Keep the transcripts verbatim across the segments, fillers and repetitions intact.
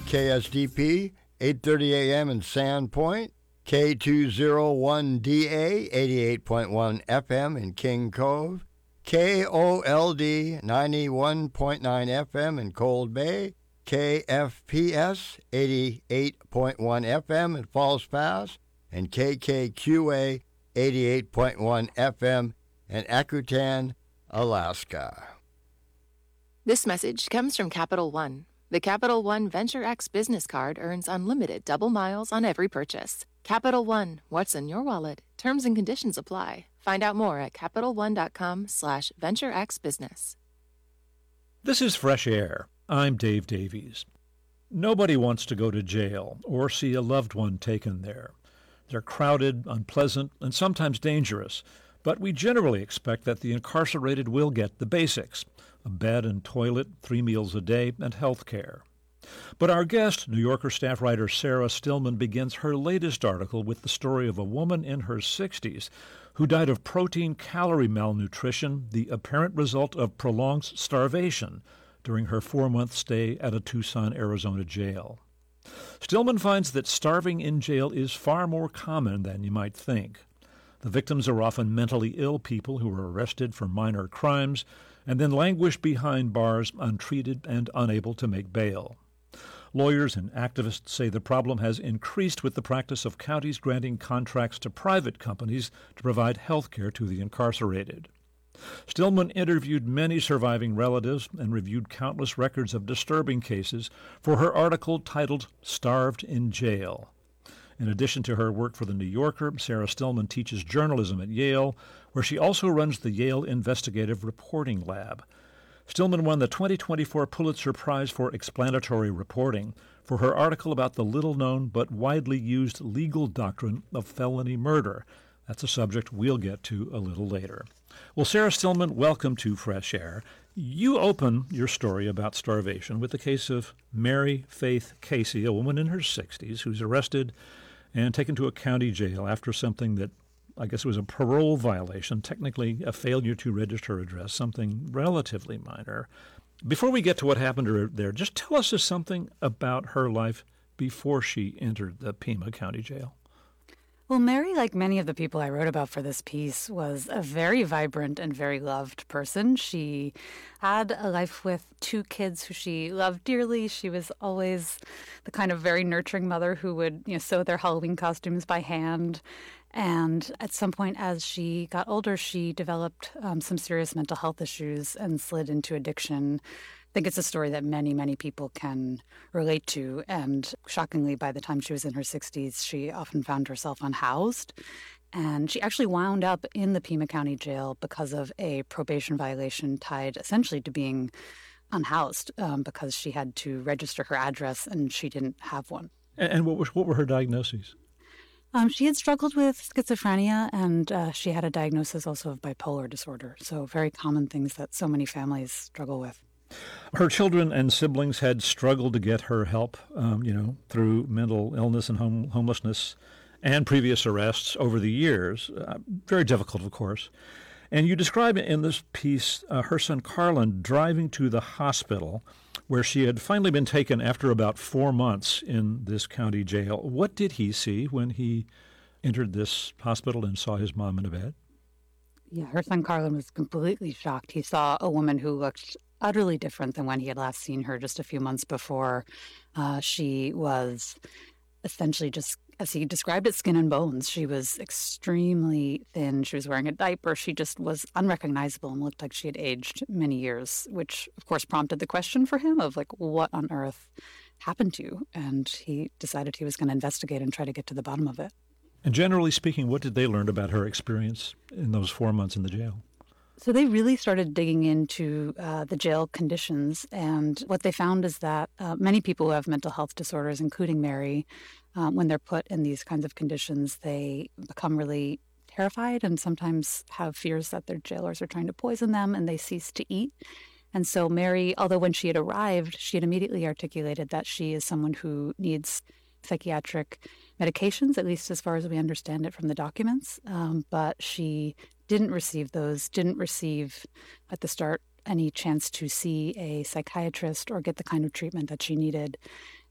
K S D P, eight thirty a.m. in Sandpoint, K two oh one D A, eighty-eight point one F M in King Cove, K O L D, ninety-one point nine F M in Cold Bay, K F P S, eighty-eight point one F M in Falls Pass, and K K Q A, eighty-eight point one F M in Akutan, Alaska. This message comes from Capital One. The Capital One Venture X business card earns unlimited double miles on every purchase. Capital One, what's in your wallet? Terms and conditions apply. Find out more at CapitalOne.com slash VentureXBusiness. This is Fresh Air. I'm Dave Davies. Nobody wants to go to jail or see a loved one taken there. They're crowded, unpleasant, and sometimes dangerous, but we generally expect that the incarcerated will get the basics: a bed and toilet, three meals a day, and health care. But our guest, New Yorker staff writer Sarah Stillman, begins her latest article with the story of a woman in her sixties who died of protein-calorie malnutrition, the apparent result of prolonged starvation during her four-month stay at a Tucson, Arizona jail. Stillman finds that starving in jail is far more common than you might think. The victims are often mentally ill people who are arrested for minor crimes and then languish behind bars untreated and unable to make bail. Lawyers and activists say the problem has increased with the practice of counties granting contracts to private companies to provide health care to the incarcerated. Stillman interviewed many surviving relatives and reviewed countless records of disturbing cases for her article titled Starved in Jail. In addition to her work for The New Yorker, Sarah Stillman teaches journalism at Yale, where she also runs the Yale Investigative Reporting Lab. Stillman won the twenty twenty-four Pulitzer Prize for Explanatory Reporting for her article about the little-known but widely used legal doctrine of felony murder. That's a subject we'll get to a little later. Well, Sarah Stillman, welcome to Fresh Air. You open your story about starvation with the case of Mary Faith Casey, a woman in her sixties who's arrested and taken to a county jail after something that I guess was a parole violation, technically a failure to register her address, something relatively minor. Before we get to what happened to her there, just tell us something about her life before she entered the Pima County Jail. Well, Mary, like many of the people I wrote about for this piece, was a very vibrant and very loved person. She had a life with two kids who she loved dearly. She was always the kind of very nurturing mother who would, you know, sew their Halloween costumes by hand. And at some point, as she got older, she developed um, some serious mental health issues and slid into addiction. I think it's a story that many, many people can relate to. And shockingly, by the time she was in her sixties, she often found herself unhoused. And she actually wound up in the Pima County Jail because of a probation violation tied essentially to being unhoused um, because she had to register her address and she didn't have one. And, and what, was, what were her diagnoses? Um, she had struggled with schizophrenia, and uh, she had a diagnosis also of bipolar disorder. So very common things that so many families struggle with. Her children and siblings had struggled to get her help, um, you know, through mental illness and home, homelessness and previous arrests over the years. Uh, very difficult, of course. And you describe in this piece uh, her son Carlin driving to the hospital where she had finally been taken after about four months in this county jail. What did he see when he entered this hospital and saw his mom in a bed? Yeah, her son Carlin was completely shocked. He saw a woman who looked utterly different than when he had last seen her just a few months before. Uh, she was essentially just, as he described it, skin and bones. She was extremely thin. She was wearing a diaper. She just was unrecognizable and looked like she had aged many years, which, of course, prompted the question for him of, like, what on earth happened to you? And he decided he was going to investigate and try to get to the bottom of it. And generally speaking, what did they learn about her experience in those four months in the jail? So they really started digging into uh, the jail conditions, and what they found is that uh, many people who have mental health disorders, including Mary, um, when they're put in these kinds of conditions, they become really terrified and sometimes have fears that their jailers are trying to poison them, and they cease to eat. And so Mary, although when she had arrived, she had immediately articulated that she is someone who needs psychiatric medications, at least as far as we understand it from the documents, um, but she didn't receive those, didn't receive at the start any chance to see a psychiatrist or get the kind of treatment that she needed.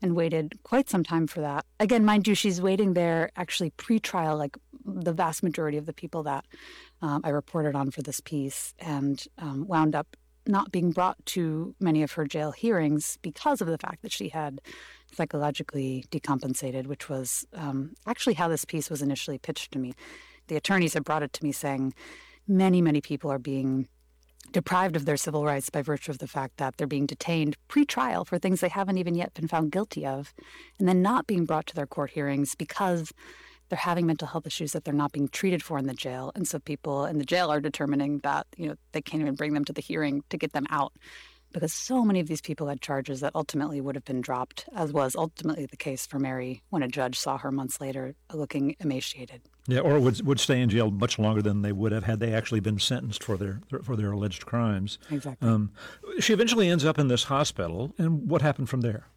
and waited quite some time for that. Again, mind you, she's waiting there actually pre-trial, like the vast majority of the people that um, I reported on for this piece, and um, wound up not being brought to many of her jail hearings because of the fact that she had psychologically decompensated, which was um, actually how this piece was initially pitched to me. The attorneys had brought it to me saying many, many people are being deprived of their civil rights by virtue of the fact that they're being detained pre-trial for things they haven't even yet been found guilty of, and then not being brought to their court hearings because they're having mental health issues that they're not being treated for in the jail. And so people in the jail are determining that, you know, they can't even bring them to the hearing to get them out, because so many of these people had charges that ultimately would have been dropped, as was ultimately the case for Mary when a judge saw her months later looking emaciated. Yeah, or would would stay in jail much longer than they would have had they actually been sentenced for their for their alleged crimes. Exactly. Um, she eventually ends up in this hospital, and what happened from there?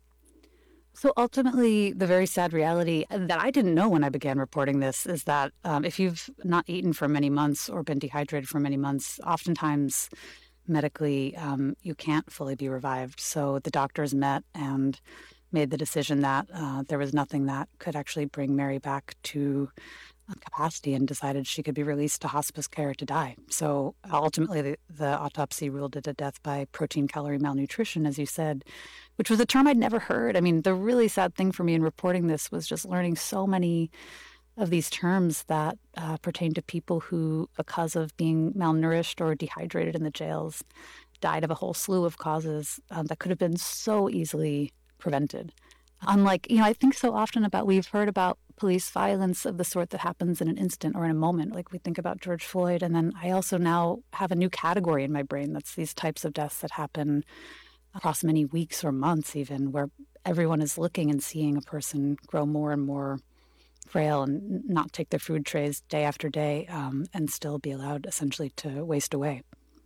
So ultimately, the very sad reality that I didn't know when I began reporting this is that um, if you've not eaten for many months or been dehydrated for many months, oftentimes medically um, you can't fully be revived. So the doctors met and made the decision that uh, there was nothing that could actually bring Mary back to capacity, and decided she could be released to hospice care to die. So ultimately, the, the autopsy ruled it a death by protein calorie malnutrition, as you said, which was a term I'd never heard. I mean, the really sad thing for me in reporting this was just learning so many of these terms that uh, pertain to people who, because of being malnourished or dehydrated in the jails, died of a whole slew of causes um, that could have been so easily prevented. Unlike, you know, I think so often about, we've heard about police violence of the sort that happens in an instant or in a moment. Like we think about George Floyd. And then I also now have a new category in my brain that's these types of deaths that happen across many weeks or months even, where everyone is looking and seeing a person grow more and more frail and not take their food trays day after day um, and still be allowed essentially to waste away.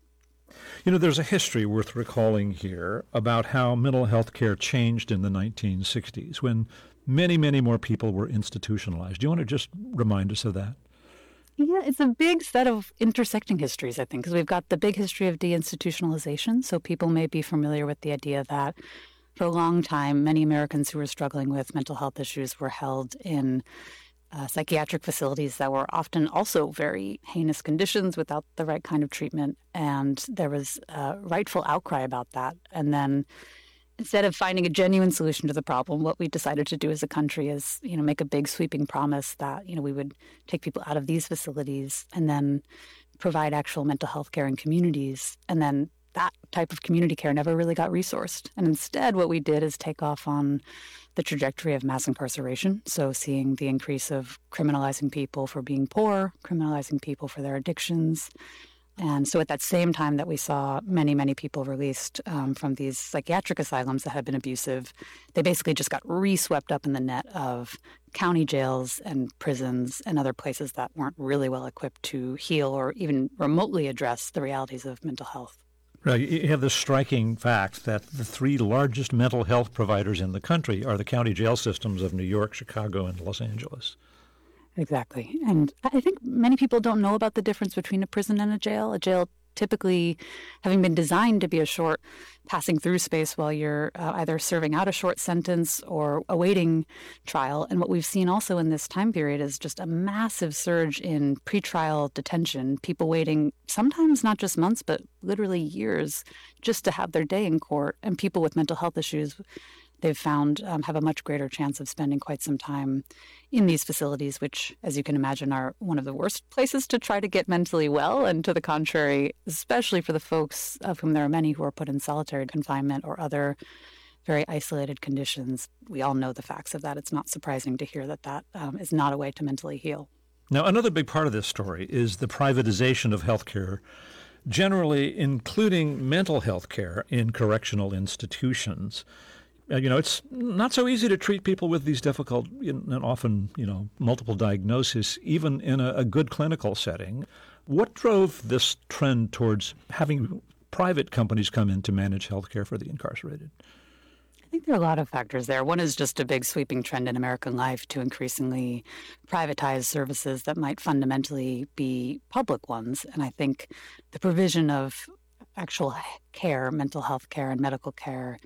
You know, there's a history worth recalling here about how mental health care changed in the nineteen sixties when many, many more people were institutionalized. Do you want to just remind us of that? Yeah, it's a big set of intersecting histories, I think, because we've got the big history of deinstitutionalization. So people may be familiar with the idea that for a long time, many Americans who were struggling with mental health issues were held in Uh, psychiatric facilities that were often also very heinous conditions without the right kind of treatment. And there was a rightful outcry about that. And then instead of finding a genuine solution to the problem, what we decided to do as a country is, you know, make a big sweeping promise that, you know, we would take people out of these facilities and then provide actual mental health care in communities. And then that type of community care never really got resourced. And instead, what we did is take off on the trajectory of mass incarceration. So seeing the increase of criminalizing people for being poor, criminalizing people for their addictions. And so at that same time that we saw many, many people released um, from these psychiatric asylums that had been abusive, they basically just got re-swept up in the net of county jails and prisons and other places that weren't really well equipped to heal or even remotely address the realities of mental health. Right. You have the striking fact that the three largest mental health providers in the country are the county jail systems of New York, Chicago, and Los Angeles. Exactly. And I think many people don't know about the difference between a prison and a jail. A jail typically having been designed to be a short passing through space while you're uh, either serving out a short sentence or awaiting trial. And what we've seen also in this time period is just a massive surge in pretrial detention, people waiting sometimes not just months, but literally years just to have their day in court. And people with mental health issues, they've found um, have a much greater chance of spending quite some time in these facilities, which, as you can imagine, are one of the worst places to try to get mentally well. And to the contrary, especially for the folks of whom there are many who are put in solitary confinement or other very isolated conditions, we all know the facts of that. It's not surprising to hear that that um, is not a way to mentally heal. Now, another big part of this story is the privatization of healthcare, generally including mental health care in correctional institutions. Uh, you know, it's not so easy to treat people with these difficult and often, you know, multiple diagnoses, even in a, a good clinical setting. What drove this trend towards having private companies come in to manage health care for the incarcerated? I think there are a lot of factors there. One is just a big sweeping trend in American life to increasingly privatize services that might fundamentally be public ones. And I think the provision of actual care, mental health care and medical care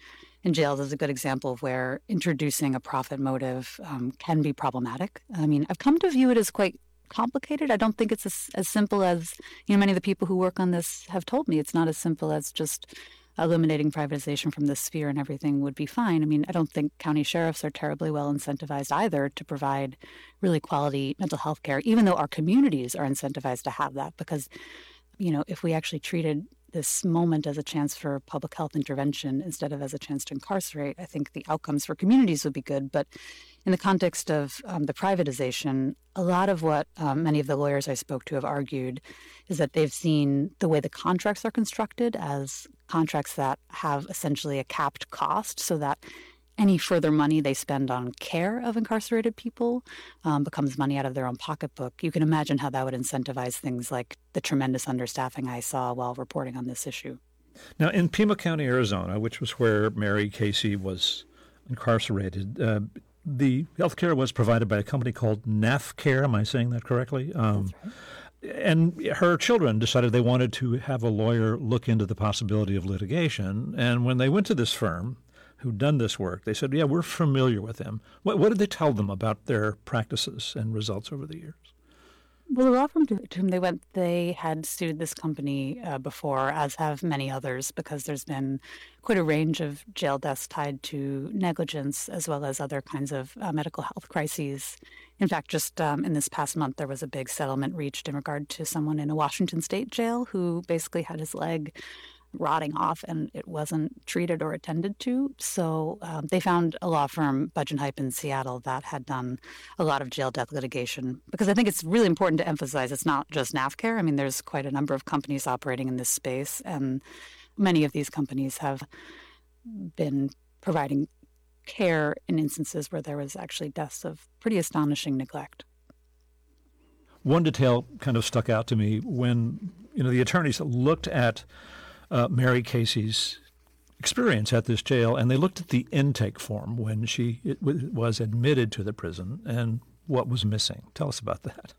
in jails is a good example of where introducing a profit motive um, can be problematic. I mean, I've come to view it as quite complicated. I don't think it's as, as simple as, you know, many of the people who work on this have told me. It's not as simple as just eliminating privatization from this sphere and everything would be fine. I mean, I don't think county sheriffs are terribly well incentivized either to provide really quality mental health care, even though our communities are incentivized to have that. Because, you know, if we actually treated this moment as a chance for public health intervention instead of as a chance to incarcerate, I think the outcomes for communities would be good. But in the context of um, the privatization, a lot of what um, many of the lawyers I spoke to have argued is that they've seen the way the contracts are constructed as contracts that have essentially a capped cost, so that any further money they spend on care of incarcerated people um, becomes money out of their own pocketbook. You can imagine how that would incentivize things like the tremendous understaffing I saw while reporting on this issue. Now, in Pima County, Arizona, which was where Mary Casey was incarcerated, uh, the health care was provided by a company called NAFCare. Am I saying that correctly? Um, That's right. And her children decided they wanted to have a lawyer look into the possibility of litigation. And when they went to this firm who'd done this work, they said, yeah, we're familiar with them. What, what did they tell them about their practices and results over the years? Well, the law firm to whom they went, they had sued this company uh, before, as have many others, because there's been quite a range of jail deaths tied to negligence, as well as other kinds of uh, medical health crises. In fact, just um, in this past month, there was a big settlement reached in regard to someone in a Washington state jail who basically had his leg rotting off and it wasn't treated or attended to. So um, they found a law firm, Budge and Hype in Seattle, that had done a lot of jail death litigation. Because I think it's really important to emphasize it's not just NAFCare. I mean, there's quite a number of companies operating in this space, and many of these companies have been providing care in instances where there was actually deaths of pretty astonishing neglect. One detail kind of stuck out to me when, you know, the attorneys looked at Uh, Mary Casey's experience at this jail, and they looked at the intake form when she it w- was admitted to the prison and what was missing. Tell us about that.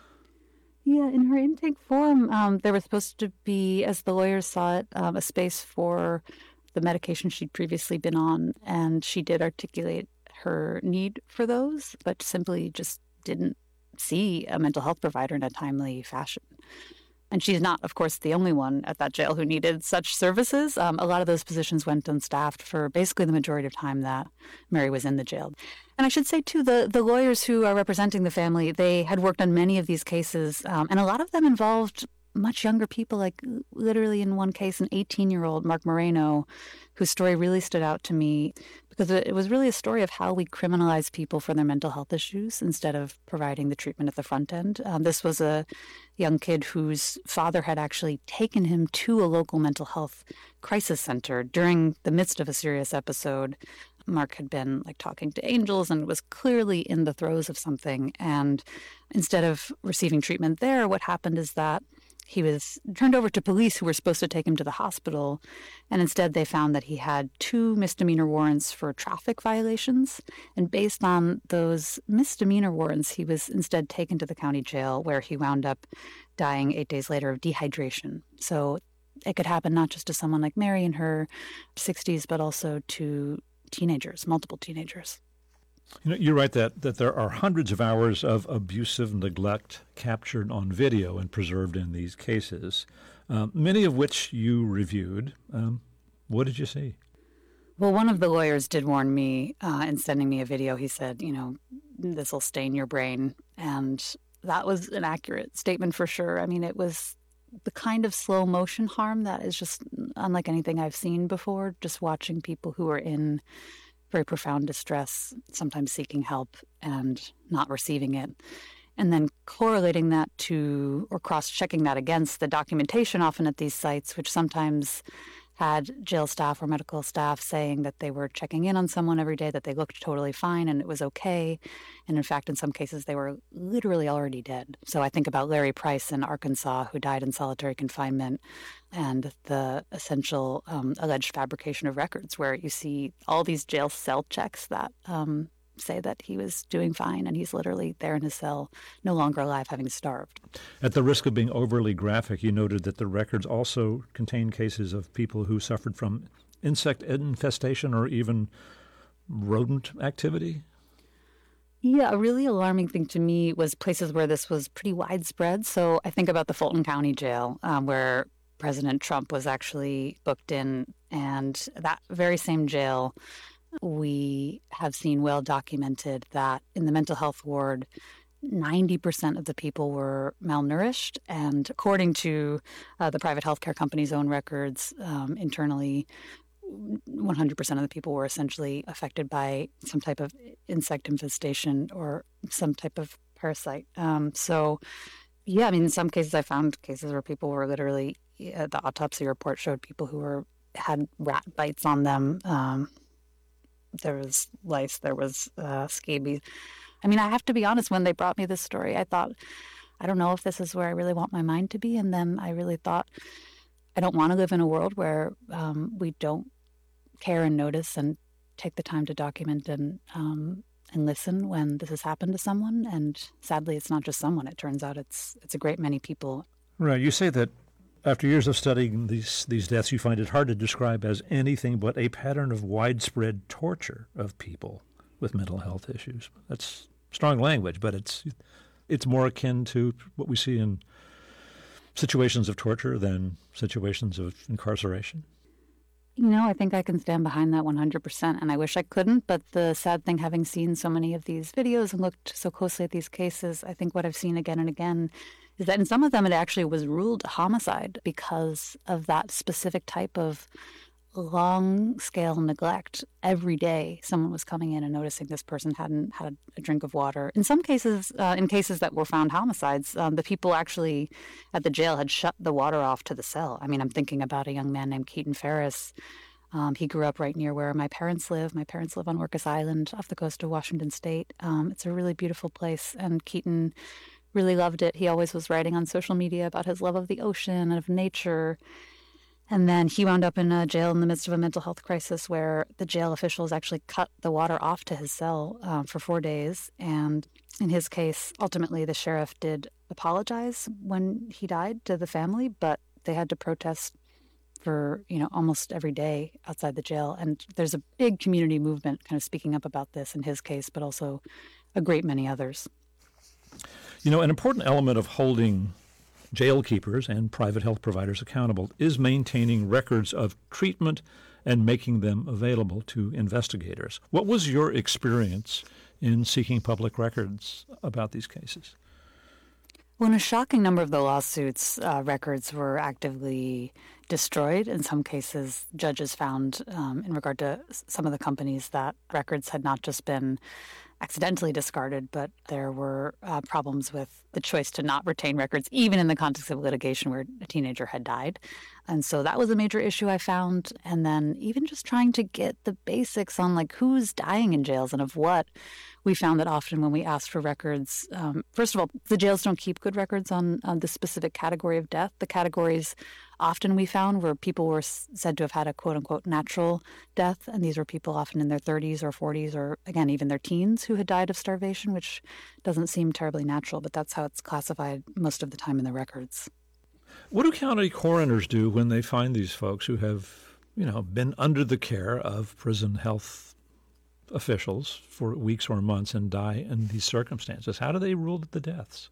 Yeah, in her intake form, um, there was supposed to be, as the lawyers saw it, um, a space for the medication she'd previously been on, and she did articulate her need for those, but simply just didn't see a mental health provider in a timely fashion. And she's not, of course, the only one at that jail who needed such services. Um, a lot of those positions went unstaffed for basically the majority of time that Mary was in the jail. And I should say, too, the, the lawyers who are representing the family, they had worked on many of these cases, um, and a lot of them involved much younger people, like literally in one case, an eighteen-year-old, Mark Moreno, whose story really stood out to me because it was really a story of how we criminalize people for their mental health issues instead of providing the treatment at the front end. Um, this was a young kid whose father had actually taken him to a local mental health crisis center during the midst of a serious episode. Mark had been like talking to angels and was clearly in the throes of something. And instead of receiving treatment there, what happened is that he was turned over to police who were supposed to take him to the hospital, and instead they found that he had two misdemeanor warrants for traffic violations. And based on those misdemeanor warrants, he was instead taken to the county jail, where he wound up dying eight days later of dehydration. So it could happen not just to someone like Mary in her sixties, but also to teenagers, multiple teenagers. You know, you're right that, that there are hundreds of hours of abusive neglect captured on video and preserved in these cases, um, many of which you reviewed. Um, what did you see? Well, one of the lawyers did warn me uh, in sending me a video. He said, you know, this will stain your brain. And that was an accurate statement for sure. I mean, it was the kind of slow motion harm that is just unlike anything I've seen before, just watching people who are in very profound distress, sometimes seeking help and not receiving it. And then correlating that to, or cross-checking that against the documentation often at these sites, which sometimes had jail staff or medical staff saying that they were checking in on someone every day, that they looked totally fine and it was okay. And in fact, in some cases, they were literally already dead. So I think about Larry Price in Arkansas, who died in solitary confinement, and the essential um, alleged fabrication of records, where you see all these jail cell checks that um, say that he was doing fine, and he's literally there in his cell, no longer alive, having starved. At the risk of being overly graphic, you noted that the records also contain cases of people who suffered from insect infestation or even rodent activity? Yeah, a really alarming thing to me was places where this was pretty widespread. So I think about the Fulton County Jail, um, where President Trump was actually booked in. And that very same jail, we have seen well documented that in the mental health ward, ninety percent of the people were malnourished. And according to uh, the private healthcare company's own records um, internally, one hundred percent of the people were essentially affected by some type of insect infestation or some type of parasite. Um, so, yeah, I mean, in some cases I found cases where people were literally, uh, the autopsy report showed people who were had rat bites on them. Um, there was lice, there was uh, scabies. I mean, I have to be honest, when they brought me this story, I thought, I don't know if this is where I really want my mind to be. And then I really thought, I don't want to live in a world where um, we don't care and notice and take the time to document and um, and listen when this has happened to someone. And sadly, it's not just someone. It turns out it's it's a great many people. Right. You say that after years of studying these these deaths, you find it hard to describe as anything but a pattern of widespread torture of people with mental health issues. That's strong language, but it's it's more akin to what we see in situations of torture than situations of incarceration. You know, I think I can stand behind that one hundred percent, and I wish I couldn't. But the sad thing, having seen so many of these videos and looked so closely at these cases, I think what I've seen again and again is that in some of them it actually was ruled a homicide because of that specific type of long-scale neglect. Every day someone was coming in and noticing this person hadn't had a drink of water. In some cases, uh, in cases that were found homicides, um, the people actually at the jail had shut the water off to the cell. I mean, I'm thinking about a young man named Keaton Ferris. Um, he grew up right near where my parents live. My parents live on Orcas Island off the coast of Washington State. Um, it's a really beautiful place, and Keaton really loved it. He always was writing on social media about his love of the ocean and of nature. And then he wound up in a jail in the midst of a mental health crisis where the jail officials actually cut the water off to his cell um, for four days. And in his case, ultimately, the sheriff did apologize when he died to the family, but they had to protest for, you know, almost every day outside the jail. And there's a big community movement kind of speaking up about this in his case, but also a great many others. You know, an important element of holding jail keepers and private health providers accountable is maintaining records of treatment and making them available to investigators. What was your experience in seeking public records about these cases? Well, in a shocking number of the lawsuits, uh, records were actively destroyed. In some cases, judges found, um, in regard to some of the companies, that records had not just been accidentally discarded, but there were uh, problems with the choice to not retain records, even in the context of litigation where a teenager had died. And so that was a major issue I found. And then even just trying to get the basics on like who's dying in jails and of what, we found that often when we asked for records, um, first of all, the jails don't keep good records on, on the specific category of death. The categories often we found where people were said to have had a quote-unquote natural death, and these were people often in their thirties or forties or, again, even their teens who had died of starvation, which doesn't seem terribly natural, but that's how it's classified most of the time in the records. What do county coroners do when they find these folks who have, you know, been under the care of prison health officials for weeks or months and die in these circumstances? How do they rule the deaths?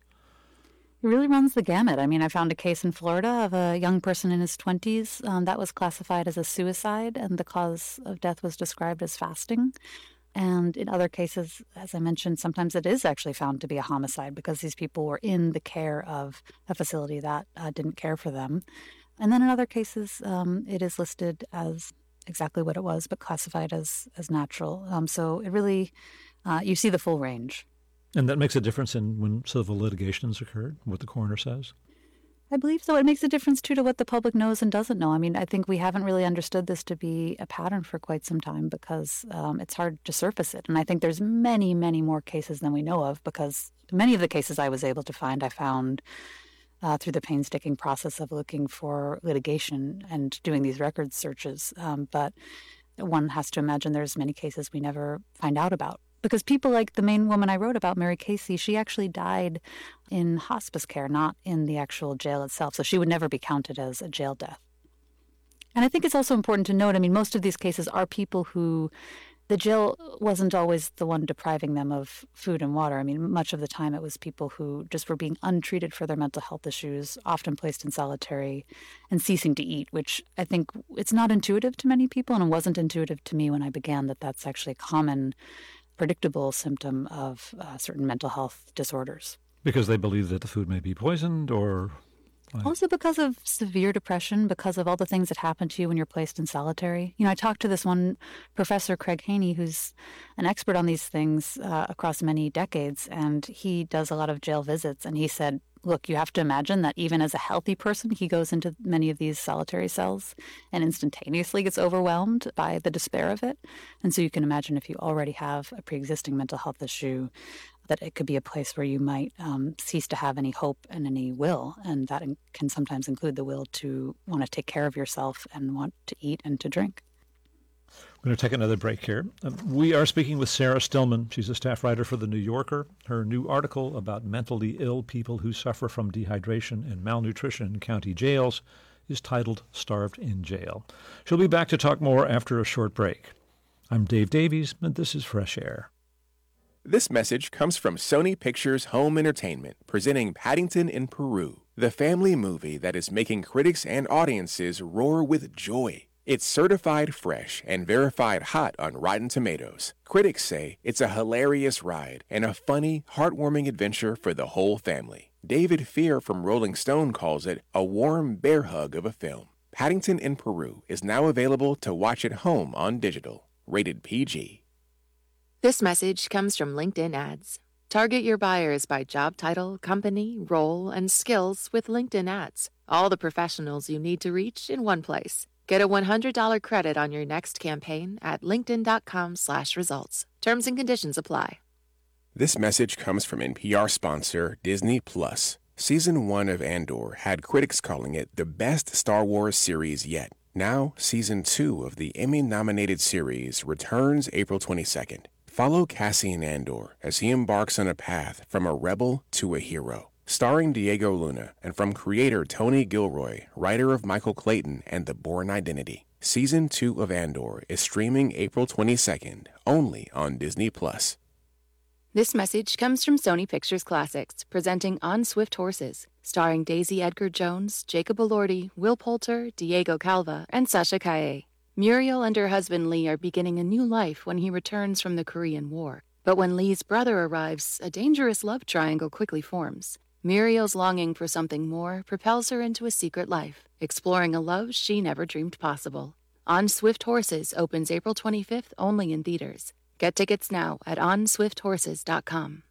It really runs the gamut. I mean, I found a case in Florida of a young person in his twenties um, that was classified as a suicide, and the cause of death was described as fasting. And in other cases, as I mentioned, sometimes it is actually found to be a homicide because these people were in the care of a facility that uh, didn't care for them. And then in other cases, um, it is listed as exactly what it was, but classified as as natural. Um, so it really, uh, you see the full range. And that makes a difference in when civil litigations occurred, what the coroner says? I believe so. It makes a difference, too, to what the public knows and doesn't know. I mean, I think we haven't really understood this to be a pattern for quite some time because um, it's hard to surface it. And I think there's many, many more cases than we know of because many of the cases I was able to find, I found uh, through the painstaking process of looking for litigation and doing these record searches. Um, but one has to imagine there's many cases we never find out about. Because people like the main woman I wrote about, Mary Casey, she actually died in hospice care, not in the actual jail itself. So she would never be counted as a jail death. And I think it's also important to note, I mean, most of these cases are people who the jail wasn't always the one depriving them of food and water. I mean, much of the time it was people who just were being untreated for their mental health issues, often placed in solitary and ceasing to eat, which I think it's not intuitive to many people, and it wasn't intuitive to me when I began that that's actually a common, predictable symptom of uh, certain mental health disorders. Because they believe that the food may be poisoned, or... Why? Also because of severe depression, because of all the things that happen to you when you're placed in solitary. You know, I talked to this one professor, Craig Haney, who's an expert on these things uh, across many decades, and he does a lot of jail visits, and he said, look, you have to imagine that even as a healthy person, he goes into many of these solitary cells and instantaneously gets overwhelmed by the despair of it. And so you can imagine if you already have a pre-existing mental health issue, that it could be a place where you might um, cease to have any hope and any will. And that in- can sometimes include the will to want to take care of yourself and want to eat and to drink. We're going to take another break here. Um, we are speaking with Sarah Stillman. She's a staff writer for The New Yorker. Her new article about mentally ill people who suffer from dehydration and malnutrition in county jails is titled Starved in Jail. She'll be back to talk more after a short break. I'm Dave Davies, and this is Fresh Air. This message comes from Sony Pictures Home Entertainment, presenting Paddington in Peru, the family movie that is making critics and audiences roar with joy. It's certified fresh and verified hot on Rotten Tomatoes. Critics say it's a hilarious ride and a funny, heartwarming adventure for the whole family. David Fear from Rolling Stone calls it a warm bear hug of a film. Paddington in Peru is now available to watch at home on digital. Rated P G. This message comes from LinkedIn Ads. Target your buyers by job title, company, role, and skills with LinkedIn Ads. All the professionals you need to reach in one place. Get a one hundred dollars credit on your next campaign at linkedin.com slash results. Terms and conditions apply. This message comes from N P R sponsor Disney Plus. Season one of Andor had critics calling it the best Star Wars series yet. Now, Season two of the Emmy-nominated series returns April twenty-second. Follow Cassian Andor as he embarks on a path from a rebel to a hero. Starring Diego Luna and from creator Tony Gilroy, writer of Michael Clayton and The Bourne Identity. Season two of Andor is streaming April twenty-second, only on Disney Plus. This message comes from Sony Pictures Classics, presenting On Swift Horses, starring Daisy Edgar Jones, Jacob Elordi, Will Poulter, Diego Calva, and Sasha Calle. Muriel and her husband Lee are beginning a new life when he returns from the Korean War. But when Lee's brother arrives, a dangerous love triangle quickly forms. Muriel's longing for something more propels her into a secret life, exploring a love she never dreamed possible. On Swift Horses opens April twenty-fifth only in theaters. Get tickets now at on swift horses dot com.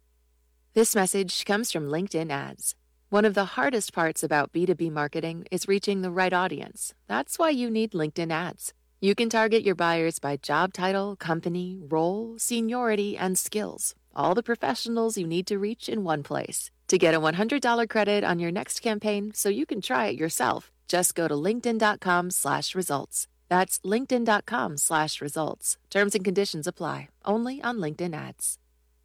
This message comes from LinkedIn Ads. One of the hardest parts about B two B marketing is reaching the right audience. That's why you need LinkedIn Ads. You can target your buyers by job title, company, role, seniority, and skills. All the professionals you need to reach in one place. To get a one hundred dollars credit on your next campaign so you can try it yourself, just go to linkedin.com slash results. That's linkedin.com slash results. Terms and conditions apply. Only on LinkedIn Ads.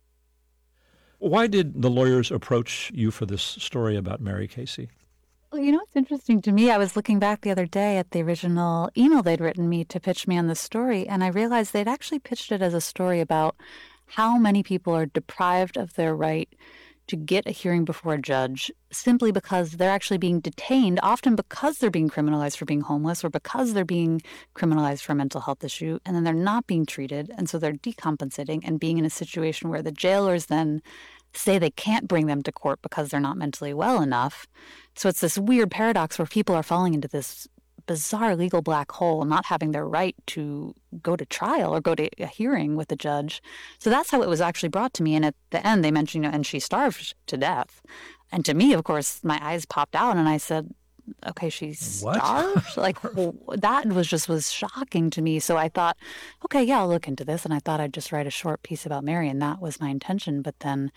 Why did the lawyers approach you for this story about Mary Casey? Well, you know, it's interesting to me. I was looking back the other day at the original email they'd written me to pitch me on this story, and I realized they'd actually pitched it as a story about how many people are deprived of their right to get a hearing before a judge simply because they're actually being detained, often because they're being criminalized for being homeless or because they're being criminalized for a mental health issue, and then they're not being treated, and so they're decompensating and being in a situation where the jailers then say they can't bring them to court because they're not mentally well enough. So it's this weird paradox where people are falling into this bizarre legal black hole, not having their right to go to trial or go to a hearing with a judge. So that's how it was actually brought to me. And at the end, they mentioned, you know, and she starved to death. And to me, of course, my eyes popped out and I said, okay, she starved? Like, well, that was just was shocking to me. So I thought, okay, yeah, I'll look into this. And I thought I'd just write a short piece about Mary, and that was my intention. But then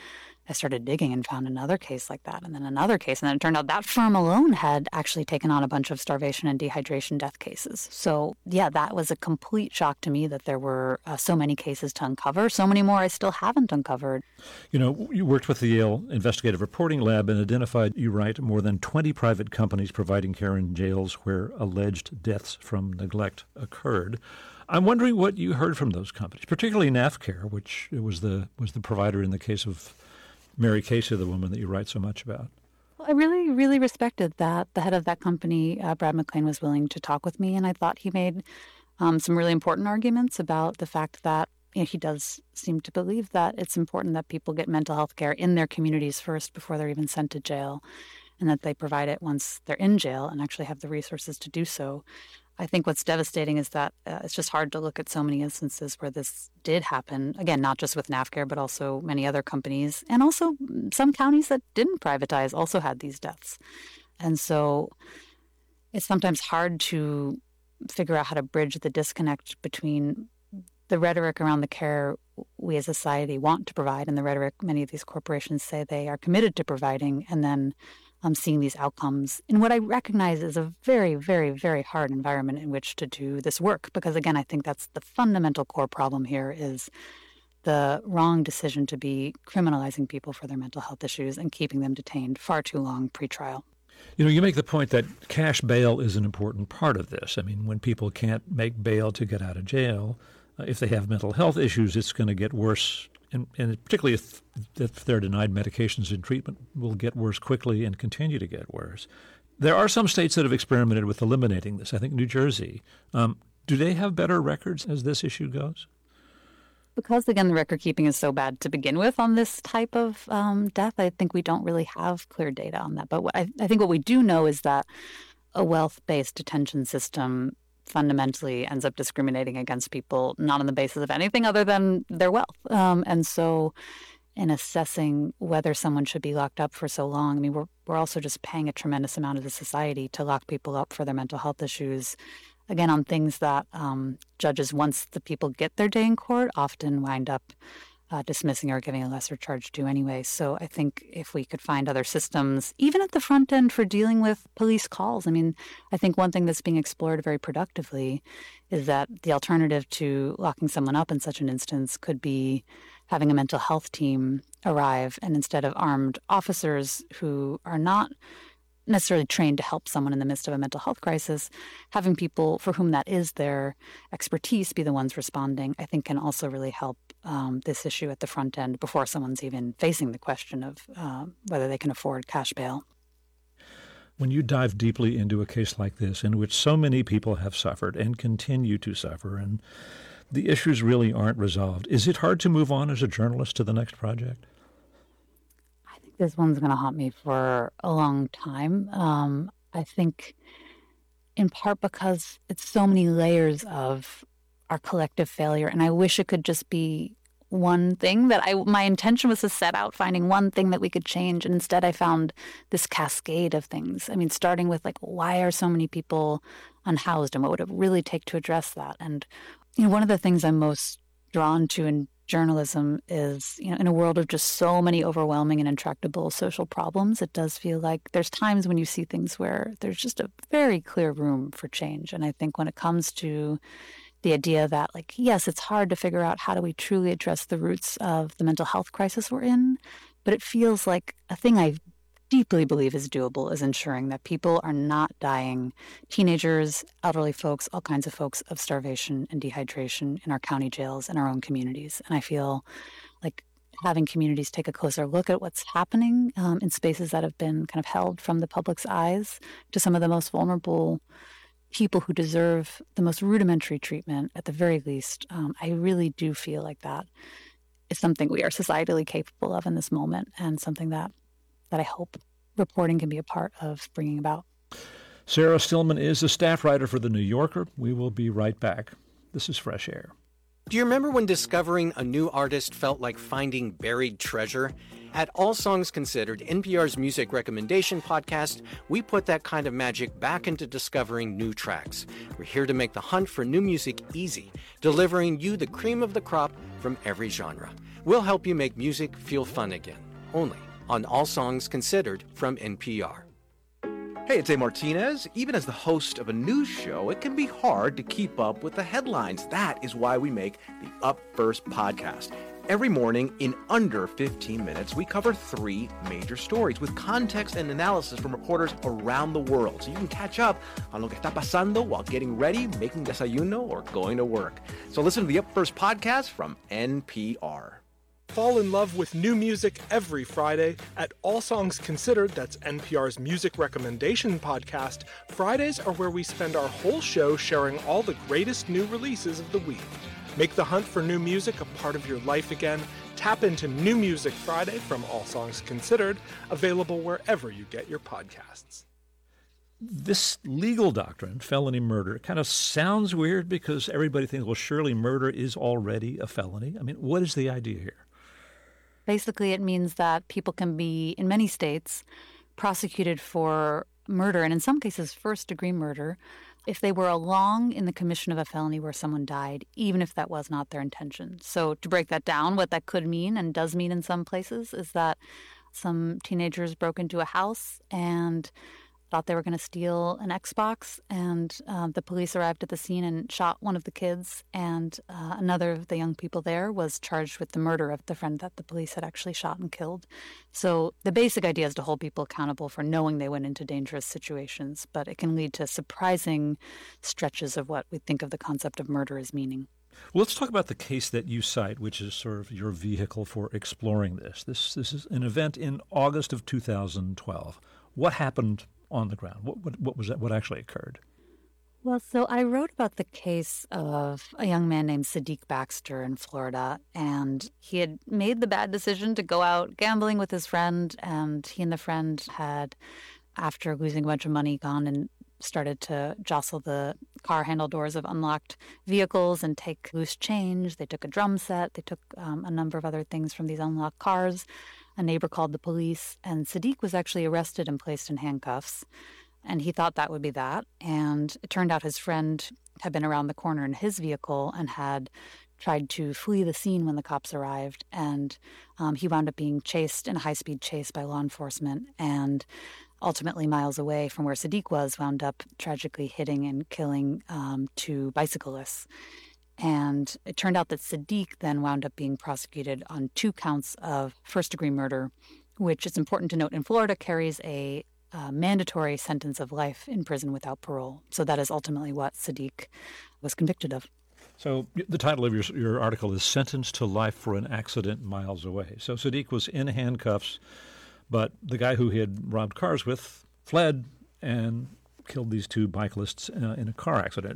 I started digging and found another case like that, and then another case. And then it turned out that firm alone had actually taken on a bunch of starvation and dehydration death cases. So, yeah, that was a complete shock to me that there were uh, so many cases to uncover, so many more I still haven't uncovered. You know, you worked with the Yale Investigative Reporting Lab and identified, you write, more than twenty private companies providing care in jails where alleged deaths from neglect occurred. I'm wondering what you heard from those companies, particularly NAFCare, which was the was the provider in the case of Mary Casey, the woman that you write so much about. Well, I really, really respected that the head of that company, uh, Brad McLean, was willing to talk with me, and I thought he made um, some really important arguments about the fact that, you know, he does seem to believe that it's important that people get mental health care in their communities first before they're even sent to jail, and that they provide it once they're in jail and actually have the resources to do so. I think what's devastating is that uh, it's just hard to look at so many instances where this did happen. Again, not just with NAFCare, but also many other companies. And also some counties that didn't privatize also had these deaths. And so it's sometimes hard to figure out how to bridge the disconnect between the rhetoric around the care we as a society want to provide and the rhetoric many of these corporations say they are committed to providing, and then Um, seeing these outcomes in what I recognize is a very, very, very hard environment in which to do this work. Because again, I think that's the fundamental core problem here is the wrong decision to be criminalizing people for their mental health issues and keeping them detained far too long pre-trial. You know, you make the point that cash bail is an important part of this. I mean, when people can't make bail to get out of jail, uh, if they have mental health issues, it's going to get worse. And, and particularly if, if they're denied medications and treatment, will get worse quickly and continue to get worse. There are some states that have experimented with eliminating this. I think New Jersey. Um, do they have better records as this issue goes? Because, again, the record keeping is so bad to begin with on this type of um, death, I think we don't really have clear data on that. But what I, I think what we do know is that a wealth-based detention system fundamentally ends up discriminating against people not on the basis of anything other than their wealth. Um, and so in assessing whether someone should be locked up for so long, I mean, we're, we're also just paying a tremendous amount of the society to lock people up for their mental health issues, again, on things that um, judges, once the people get their day in court, often wind up Uh, dismissing or giving a lesser charge to anyway. So I think if we could find other systems, even at the front end for dealing with police calls, I mean, I think one thing that's being explored very productively is that the alternative to locking someone up in such an instance could be having a mental health team arrive, and instead of armed officers who are not necessarily trained to help someone in the midst of a mental health crisis, having people for whom that is their expertise be the ones responding, I think can also really help um, this issue at the front end before someone's even facing the question of uh, whether they can afford cash bail. When you dive deeply into a case like this, in which so many people have suffered and continue to suffer, and the issues really aren't resolved, is it hard to move on as a journalist to the next project? This one's going to haunt me for a long time. Um, I think in part because it's so many layers of our collective failure. And I wish it could just be one thing that I, my intention was to set out finding one thing that we could change. And instead I found this cascade of things. I mean, starting with like, why are so many people unhoused and what would it really take to address that? And, you know, one of the things I'm most drawn to in journalism is, you know, in a world of just so many overwhelming and intractable social problems, it does feel like there's times when you see things where there's just a very clear room for change. And I think when it comes to the idea that, like, yes, it's hard to figure out how do we truly address the roots of the mental health crisis we're in, but it feels like a thing I deeply believe is doable is ensuring that people are not dying, teenagers, elderly folks, all kinds of folks, of starvation and dehydration in our county jails and our own communities. And I feel like having communities take a closer look at what's happening um, in spaces that have been kind of held from the public's eyes to some of the most vulnerable people who deserve the most rudimentary treatment at the very least. Um, I really do feel like that is something we are societally capable of in this moment, and something that that I hope reporting can be a part of bringing about. Sarah Stillman is a staff writer for The New Yorker. We will be right back. This is Fresh Air. Do you remember when discovering a new artist felt like finding buried treasure? At All Songs Considered, N P R's music recommendation podcast, we put that kind of magic back into discovering new tracks. We're here to make the hunt for new music easy, delivering you the cream of the crop from every genre. We'll help you make music feel fun again. only on All Songs Considered from N P R. Hey, it's A. Martinez. Even as the host of a news show, it can be hard to keep up with the headlines. That is why we make the Up First podcast. Every morning, in under fifteen minutes, we cover three major stories with context and analysis from reporters around the world. So you can catch up on lo que está pasando while getting ready, making desayuno, or going to work. So listen to the Up First podcast from N P R. Fall in love with new music every Friday at All Songs Considered. That's N P R's music recommendation podcast. Fridays are where we spend our whole show sharing all the greatest new releases of the week. Make the hunt for new music a part of your life again. Tap into New Music Friday from All Songs Considered, available wherever you get your podcasts. This legal doctrine, felony murder, kind of sounds weird because everybody thinks, well, surely murder is already a felony. I mean, what is the idea here? Basically, it means that people can be, in many states, prosecuted for murder, and in some cases, first-degree murder, if they were along in the commission of a felony where someone died, even if that was not their intention. So to break that down, what that could mean, and does mean in some places, is that some teenagers broke into a house and thought they were going to steal an Xbox, and uh, the police arrived at the scene and shot one of the kids, and uh, another of the young people there was charged with the murder of the friend that the police had actually shot and killed. So the basic idea is to hold people accountable for knowing they went into dangerous situations, but it can lead to surprising stretches of what we think of the concept of murder as meaning. Well, let's talk about the case that you cite, which is sort of your vehicle for exploring this. This, this is an event in August of two thousand twelve. What happened on the ground? What, what what was that? What actually occurred? Well, so I wrote about the case of a young man named Sadiq Baxter in Florida, and he had made the bad decision to go out gambling with his friend, and he and the friend had, after losing a bunch of money, gone and started to jostle the car handle doors of unlocked vehicles and take loose change. They took a drum set. They took um, a number of other things from these unlocked cars. A neighbor called the police, and Sadiq was actually arrested and placed in handcuffs. And he thought that would be that. And it turned out his friend had been around the corner in his vehicle and had tried to flee the scene when the cops arrived. And um, he wound up being chased in a high-speed chase by law enforcement, and ultimately miles away from where Sadiq was, wound up tragically hitting and killing um, two bicyclists. And it turned out that Sadiq then wound up being prosecuted on two counts of first-degree murder, which, it's important to note, in Florida carries a uh, mandatory sentence of life in prison without parole. So that is ultimately what Sadiq was convicted of. So the title of your, your article is Sentenced to Life for an Accident Miles Away. So Sadiq was in handcuffs, but the guy who he had robbed cars with fled and killed these two bicyclists uh, in a car accident.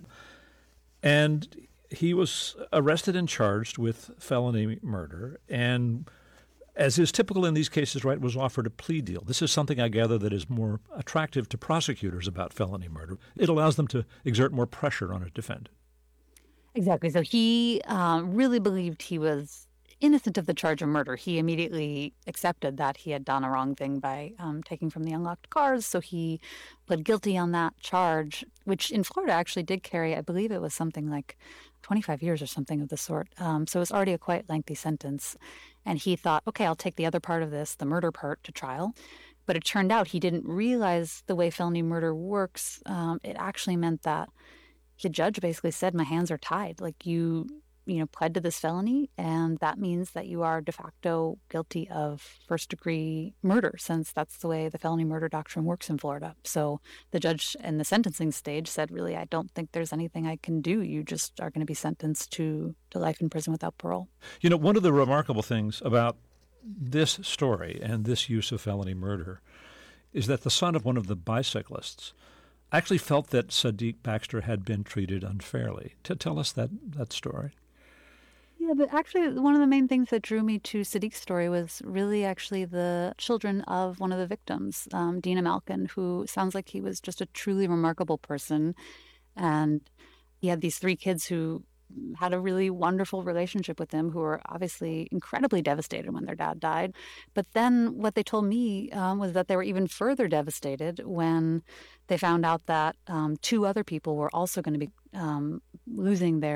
And he was arrested and charged with felony murder, and as is typical in these cases, right, was offered a plea deal. This is something I gather that is more attractive to prosecutors about felony murder. It allows them to exert more pressure on a defendant. Exactly. So he um, really believed he was innocent of the charge of murder. He immediately accepted that he had done a wrong thing by um, taking from the unlocked cars. So he pled guilty on that charge, which in Florida actually did carry, I believe it was something like twenty-five years or something of the sort. Um, so it was already a quite lengthy sentence. And he thought, okay, I'll take the other part of this, the murder part, to trial. But it turned out he didn't realize the way felony murder works. Um, it actually meant that the judge basically said, my hands are tied. Like, you, you know, pled to this felony, and that means that you are de facto guilty of first-degree murder, since that's the way the felony murder doctrine works in Florida. So the judge in the sentencing stage said, really, I don't think there's anything I can do. You just are going to be sentenced to, to life in prison without parole. You know, one of the remarkable things about this story and this use of felony murder is that the son of one of the bicyclists actually felt that Sadiq Baxter had been treated unfairly. To tell us that, that story. Yeah, but actually one of the main things that drew me to Sadiq's story was really actually the children of one of the victims, um, Dina Malkin, who sounds like he was just a truly remarkable person. And he had these three kids who had a really wonderful relationship with him, who were obviously incredibly devastated when their dad died. But then what they told me um, was that they were even further devastated when they found out that um, two other people were also going to be um, losing their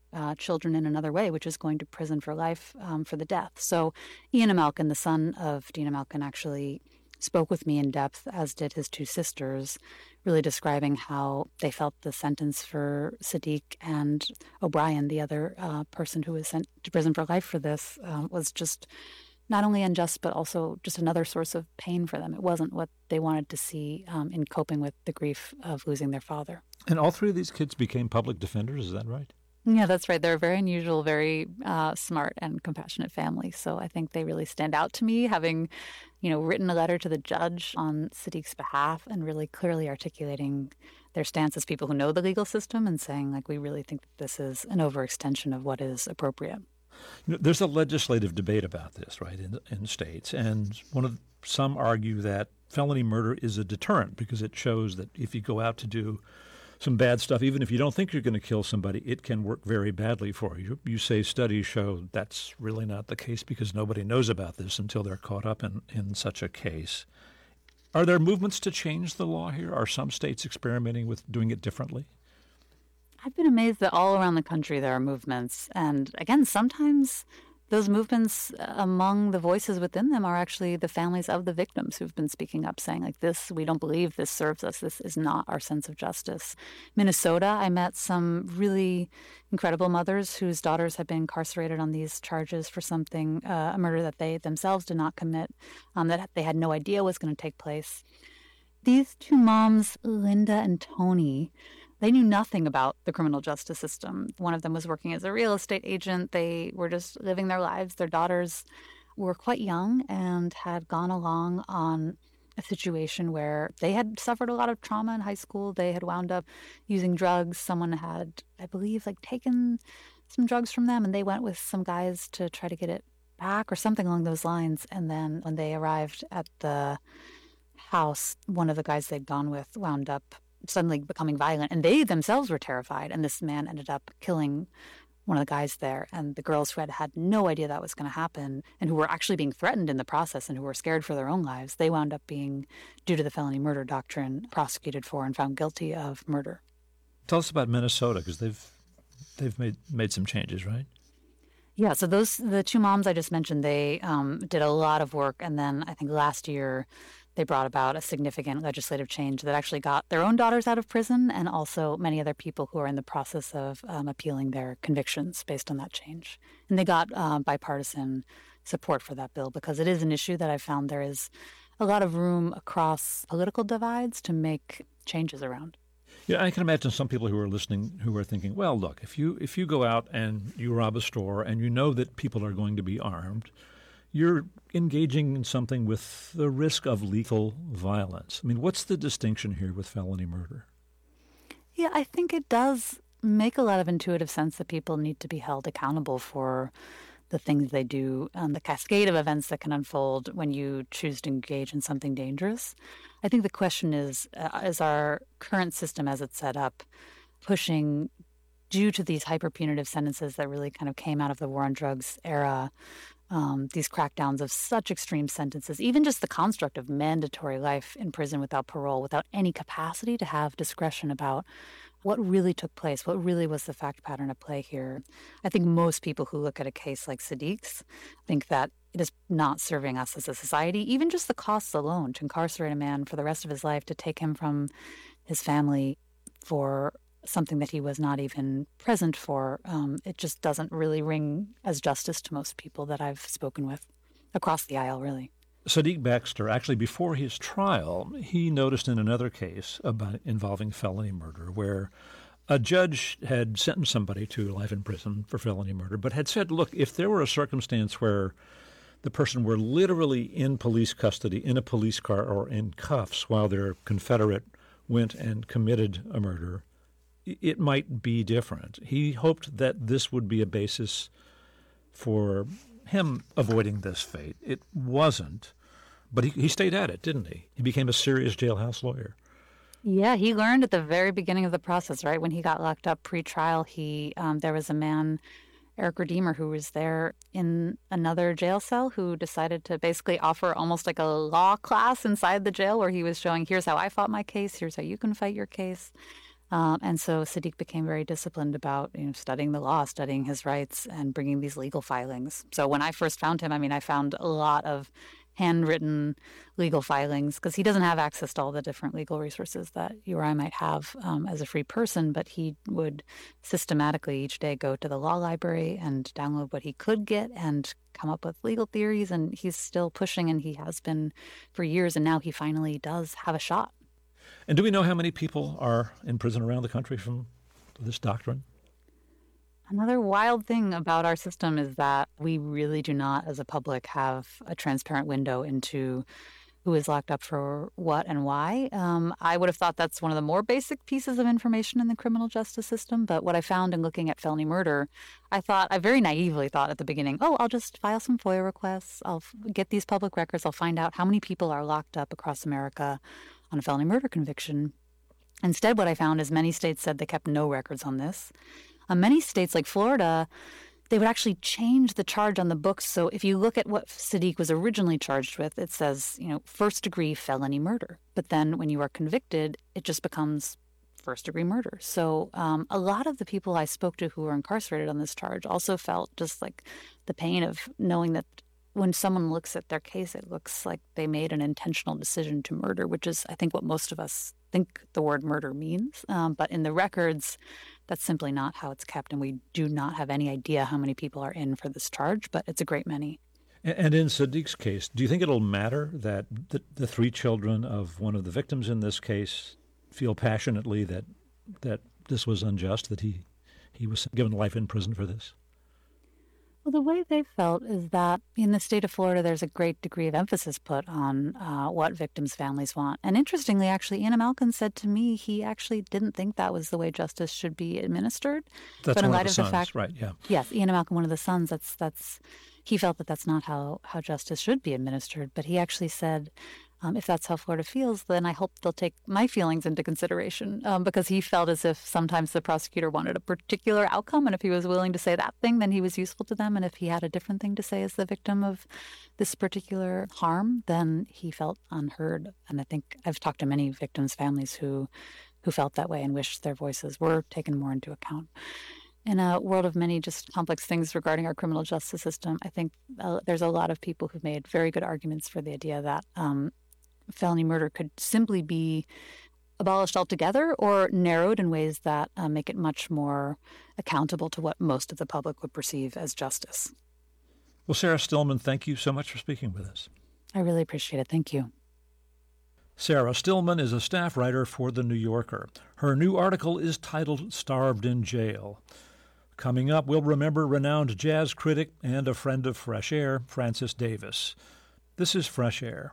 uh, children in another way, which is going to prison for life um, for the death. So Ian Amalkin, the son of Dean Amalkin, actually spoke with me in depth, as did his two sisters, really describing how they felt the sentence for Sadiq and O'Brien, the other uh, person who was sent to prison for life for this, um, was just not only unjust, but also just another source of pain for them. It wasn't what they wanted to see um, in coping with the grief of losing their father. And all three of these kids became public defenders, is that right? Yeah, that's right. They're a very unusual, very uh, smart and compassionate family. So I think they really stand out to me, having, you know, written a letter to the judge on Sadiq's behalf and really clearly articulating their stance as people who know the legal system and saying, like, we really think that this is an overextension of what is appropriate. You know, there's a legislative debate about this, right, in, in states. And one of some argue that felony murder is a deterrent because it shows that if you go out to do some bad stuff, even if you don't think you're going to kill somebody, it can work very badly for you. You say studies show that's really not the case because nobody knows about this until they're caught up in, in such a case. Are there movements to change the law here? Are some states experimenting with doing it differently? I've been amazed that all around the country there are movements. And again, sometimes those movements among the voices within them are actually the families of the victims who've been speaking up, saying, like, this, we don't believe this serves us. This is not our sense of justice. Minnesota, I met some really incredible mothers whose daughters had been incarcerated on these charges for something, uh, a murder that they themselves did not commit, um, that they had no idea was going to take place. These two moms, Linda and Tony, they knew nothing about the criminal justice system. One of them was working as a real estate agent. They were just living their lives. Their daughters were quite young and had gone along on a situation where they had suffered a lot of trauma in high school. They had wound up using drugs. Someone had, I believe, like taken some drugs from them, and they went with some guys to try to get it back or something along those lines. And then when they arrived at the house, one of the guys they'd gone with wound up suddenly becoming violent, and they themselves were terrified, and this man ended up killing one of the guys there. And the girls who had had no idea that was going to happen and who were actually being threatened in the process and who were scared for their own lives, they wound up being, due to the felony murder doctrine, prosecuted for and found guilty of murder. Tell us about Minnesota, because they've they've made made some changes, right? Yeah, so those the two moms I just mentioned, they um, did a lot of work, and then I think last year they brought about a significant legislative change that actually got their own daughters out of prison and also many other people who are in the process of um, appealing their convictions based on that change. And they got uh, bipartisan support for that bill because it is an issue that I found there is a lot of room across political divides to make changes around. Yeah, I can imagine some people who are listening who are thinking, well, look, if you if you go out and you rob a store and you know that people are going to be armed, you're engaging in something with the risk of lethal violence. I mean, what's the distinction here with felony murder? Yeah, I think it does make a lot of intuitive sense that people need to be held accountable for the things they do and the cascade of events that can unfold when you choose to engage in something dangerous. I think the question is, uh, is our current system as it's set up pushing, due to these hyper-punitive sentences that really kind of came out of the war on drugs era, Um, these crackdowns of such extreme sentences, even just the construct of mandatory life in prison without parole, without any capacity to have discretion about what really took place, what really was the fact pattern at play here. I think most people who look at a case like Sadiq's think that it is not serving us as a society, even just the costs alone to incarcerate a man for the rest of his life, to take him from his family for something that he was not even present for. Um, it just doesn't really ring as justice to most people that I've spoken with across the aisle, really. Sadiq Baxter, actually before his trial, he noticed in another case about involving felony murder where a judge had sentenced somebody to life in prison for felony murder, but had said, look, if there were a circumstance where the person were literally in police custody, in a police car or in cuffs while their confederate went and committed a murder, it might be different. He hoped that this would be a basis for him avoiding this fate. It wasn't, but he, he stayed at it, didn't he? He became a serious jailhouse lawyer. Yeah, he learned at the very beginning of the process, right? When he got locked up pre-trial, he um, there was a man, Eric Redeemer, who was there in another jail cell who decided to basically offer almost like a law class inside the jail where he was showing, here's how I fought my case, here's how you can fight your case. Um, and so Siddiq became very disciplined about you know, studying the law, studying his rights, and bringing these legal filings. So when I first found him, I mean, I found a lot of handwritten legal filings because he doesn't have access to all the different legal resources that you or I might have um, as a free person, but he would systematically each day go to the law library and download what he could get and come up with legal theories. And he's still pushing, and he has been for years, and now he finally does have a shot. And do we know how many people are in prison around the country from this doctrine? Another wild thing about our system is that we really do not, as a public, have a transparent window into who is locked up for what and why. Um, I would have thought that's one of the more basic pieces of information in the criminal justice system. But what I found in looking at felony murder, I thought, I very naively thought at the beginning, oh, I'll just file some FOIA requests. I'll f- get these public records. I'll find out how many people are locked up across America on a felony murder conviction. Instead, what I found is many states said they kept no records on this. Uh, many states like Florida, they would actually change the charge on the books. So if you look at what Siddiq was originally charged with, it says, you know, first degree felony murder. But then when you are convicted, it just becomes first degree murder. So um, a lot of the people I spoke to who were incarcerated on this charge also felt just like the pain of knowing that when someone looks at their case, it looks like they made an intentional decision to murder, which is, I think, what most of us think the word murder means. Um, but in the records, that's simply not how it's kept. And we do not have any idea how many people are in for this charge, but it's a great many. And in Siddiq's case, do you think it'll matter that the, the three children of one of the victims in this case feel passionately that that this was unjust, that he, he was given life in prison for this? Well, the way they felt is that in the state of Florida, there's a great degree of emphasis put on uh, what victims' families want. And interestingly, actually, Anna Malkin said to me he actually didn't think that was the way justice should be administered. That's but in one light of the of sons, the fact, right? Yeah. Yes, Ian Malcolm, one of the sons. That's that's he felt that that's not how how justice should be administered. But he actually said, um, if that's how Florida feels, then I hope they'll take my feelings into consideration, um, because he felt as if sometimes the prosecutor wanted a particular outcome, and if he was willing to say that thing, then he was useful to them, and if he had a different thing to say as the victim of this particular harm, then he felt unheard. And I think I've talked to many victims' families who who felt that way and wished their voices were taken more into account. In a world of many just complex things regarding our criminal justice system, I think uh, there's a lot of people who've made very good arguments for the idea that um, felony murder could simply be abolished altogether or narrowed in ways that uh, make it much more accountable to what most of the public would perceive as justice. Well, Sarah Stillman, thank you so much for speaking with us. I really appreciate it. Thank you. Sarah Stillman is a staff writer for The New Yorker. Her new article is titled Starved in Jail. Coming up, we'll remember renowned jazz critic and a friend of Fresh Air, Frances Davis. This is Fresh Air.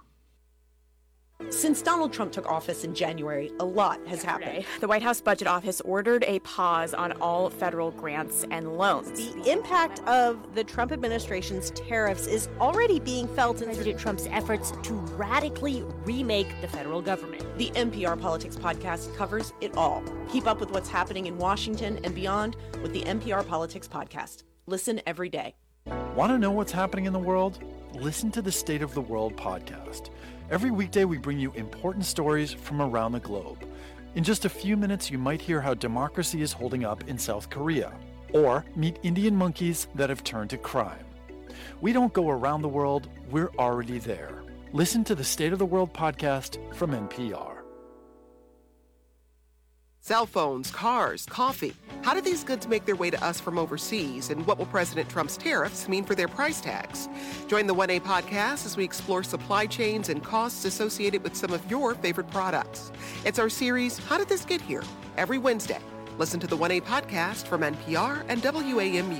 Since Donald Trump took office in January, a lot has happened. The White House Budget Office ordered a pause on all federal grants and loans. The impact of the Trump administration's tariffs is already being felt in President Trump's efforts to radically remake the federal government. The N P R Politics Podcast covers it all. Keep up with what's happening in Washington and beyond with the N P R Politics Podcast. Listen every day. Want to know what's happening in the world? Listen to the State of the World podcast. Every weekday, we bring you important stories from around the globe. In just a few minutes, you might hear how democracy is holding up in South Korea, or meet Indian monkeys that have turned to crime. We don't go around the world, we're already there. Listen to the State of the World podcast from N P R. Cell phones, cars, coffee. How do these goods make their way to us from overseas, and what will President Trump's tariffs mean for their price tags? Join the one A podcast as we explore supply chains and costs associated with some of your favorite products. It's our series, How Did This Get Here? Every Wednesday. Listen to the one A podcast from N P R and W A M U.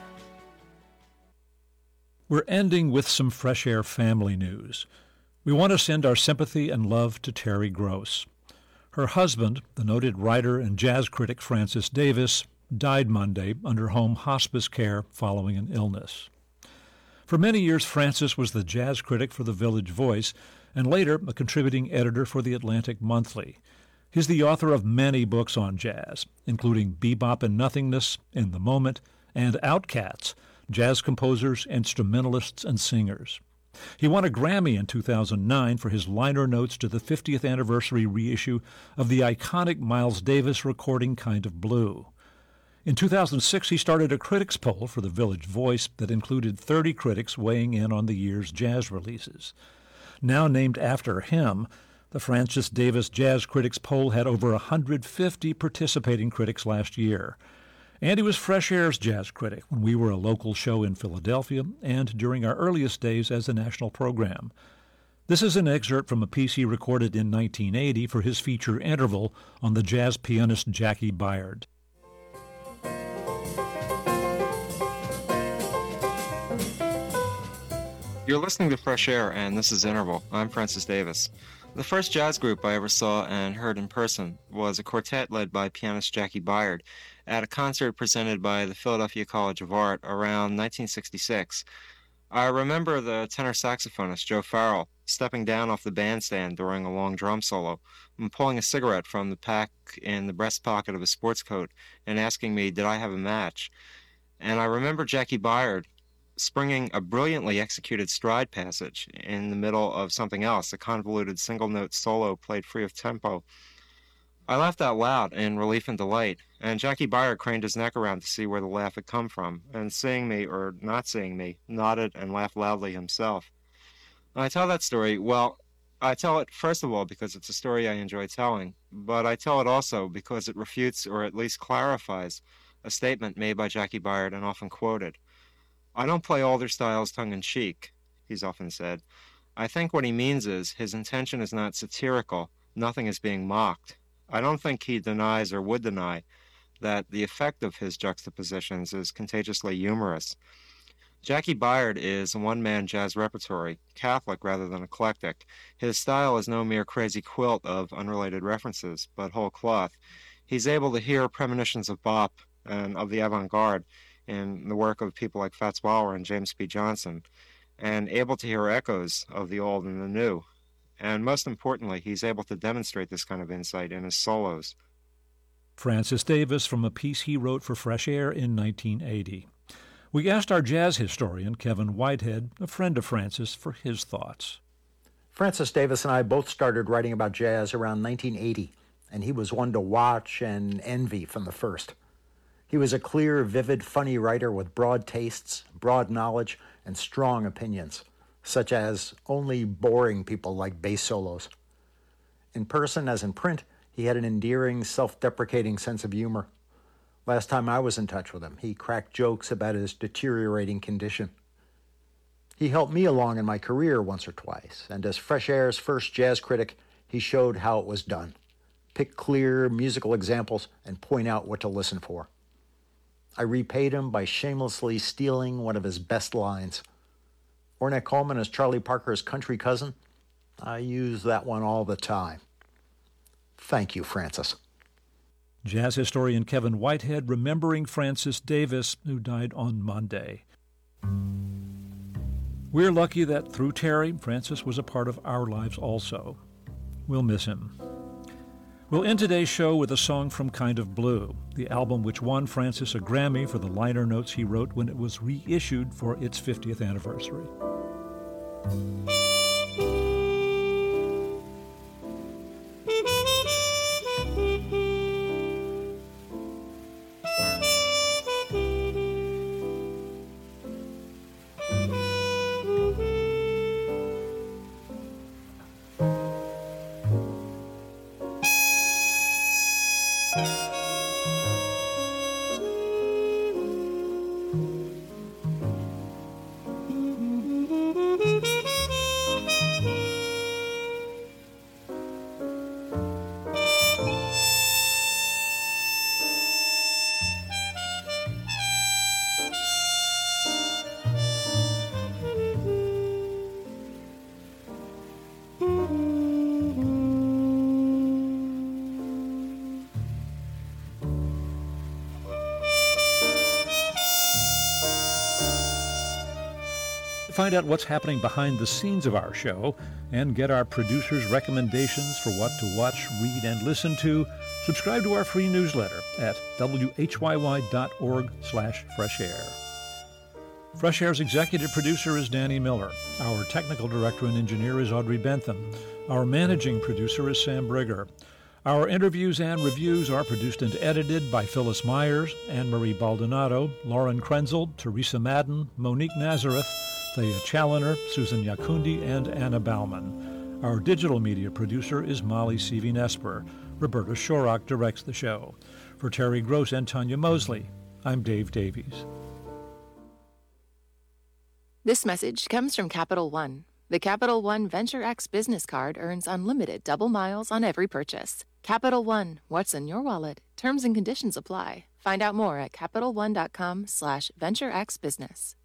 We're ending with some Fresh Air family news. We want to send our sympathy and love to Terry Gross. Her husband, the noted writer and jazz critic Frances Davis, died Monday under home hospice care following an illness. For many years, Frances was the jazz critic for the Village Voice and later a contributing editor for the Atlantic Monthly. He's the author of many books on jazz, including Bebop and Nothingness, In the Moment, and Outcats, Jazz Composers, Instrumentalists, and Singers. He won a Grammy in two thousand nine for his liner notes to the fiftieth anniversary reissue of the iconic Miles Davis recording Kind of Blue. In two thousand six, he started a critics poll for the Village Voice that included thirty critics weighing in on the year's jazz releases. Now named after him, the Francis Davis Jazz Critics Poll had over one hundred fifty participating critics last year. And he was Fresh Air's jazz critic when we were a local show in Philadelphia and during our earliest days as a national program. This is an excerpt from a piece he recorded in nineteen eighty for his feature Interval on the jazz pianist Jackie Byard. You're listening to Fresh Air, and this is Interval. I'm Francis Davis. The first jazz group I ever saw and heard in person was a quartet led by pianist Jackie Byard at a concert presented by the Philadelphia College of Art around nineteen sixty-six. I remember the tenor saxophonist Joe Farrell stepping down off the bandstand during a long drum solo and pulling a cigarette from the pack in the breast pocket of his sports coat and asking me, did I have a match? And I remember Jackie Byard springing a brilliantly executed stride passage in the middle of something else, a convoluted single-note solo played free of tempo. I laughed out loud in relief and delight, and Jackie Byard craned his neck around to see where the laugh had come from, and seeing me, or not seeing me, nodded and laughed loudly himself. I tell that story, well, I tell it first of all because it's a story I enjoy telling, but I tell it also because it refutes or at least clarifies a statement made by Jackie Byard and often quoted. I don't play older styles tongue-in-cheek, he's often said. I think what he means is his intention is not satirical, nothing is being mocked. I don't think he denies or would deny that the effect of his juxtapositions is contagiously humorous. Jackie Byard is a one-man jazz repertory, Catholic rather than eclectic. His style is no mere crazy quilt of unrelated references, but whole cloth. He's able to hear premonitions of bop and of the avant-garde in the work of people like Fats Waller and James P. Johnson, and able to hear echoes of the old and the new. And most importantly, he's able to demonstrate this kind of insight in his solos. Francis Davis from a piece he wrote for Fresh Air in nineteen eighty. We asked our jazz historian, Kevin Whitehead, a friend of Francis, for his thoughts. Francis Davis and I both started writing about jazz around nineteen eighty, and he was one to watch and envy from the first. He was a clear, vivid, funny writer with broad tastes, broad knowledge, and strong opinions, such as only boring people like bass solos. In person as in print, he had an endearing, self-deprecating sense of humor. Last time I was in touch with him, he cracked jokes about his deteriorating condition. He helped me along in my career once or twice, and as Fresh Air's first jazz critic, he showed how it was done. Pick clear musical examples and point out what to listen for. I repaid him by shamelessly stealing one of his best lines. Ornette Coleman is Charlie Parker's country cousin. I use that one all the time. Thank you, Francis. Jazz historian Kevin Whitehead remembering Francis Davis, who died on Monday. We're lucky that through Terry, Francis was a part of our lives also. We'll miss him. We'll end today's show with a song from Kind of Blue, the album which won Francis a Grammy for the liner notes he wrote when it was reissued for its fiftieth anniversary. Find out what's happening behind the scenes of our show and get our producers' recommendations for what to watch, read, and listen to, subscribe to our free newsletter at w h y y dot org slash fresh air. Fresh Air's executive producer is Danny Miller. Our technical director and engineer is Audrey Bentham. Our managing producer is Sam Brigger. Our interviews and reviews are produced and edited by Phyllis Myers, Anne-Marie Baldonado, Lauren Krenzel, Teresa Madden, Monique Nazareth, Thea Challoner, Susan Yakundi, and Anna Bauman. Our digital media producer is Molly Seavey-Nesper. Roberta Shorrock directs the show. For Terry Gross and Tanya Mosley, I'm Dave Davies. This message comes from Capital One. The Capital One Venture X business card earns unlimited double miles on every purchase. Capital One, what's in your wallet? Terms and conditions apply. Find out more at CapitalOne.com slash VentureXBusiness.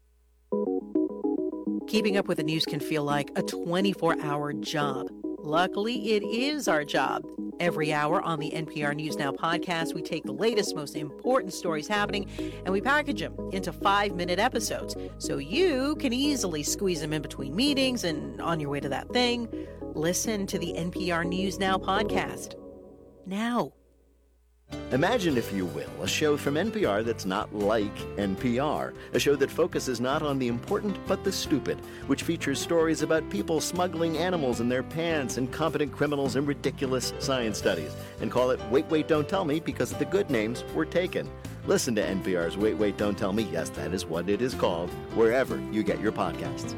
Keeping up with the news can feel like a twenty-four hour job. Luckily, it is our job. Every hour on the N P R News Now podcast, we take the latest, most important stories happening, and we package them into five-minute episodes so you can easily squeeze them in between meetings and on your way to that thing. Listen to the N P R News Now podcast. Now. Imagine, if you will, a show from N P R that's not like N P R. A show that focuses not on the important, but the stupid, which features stories about people smuggling animals in their pants, incompetent criminals, and ridiculous science studies. And call it Wait, Wait, Don't Tell Me because the good names were taken. Listen to N P R's Wait, Wait, Don't Tell Me, yes, that is what it is called, wherever you get your podcasts.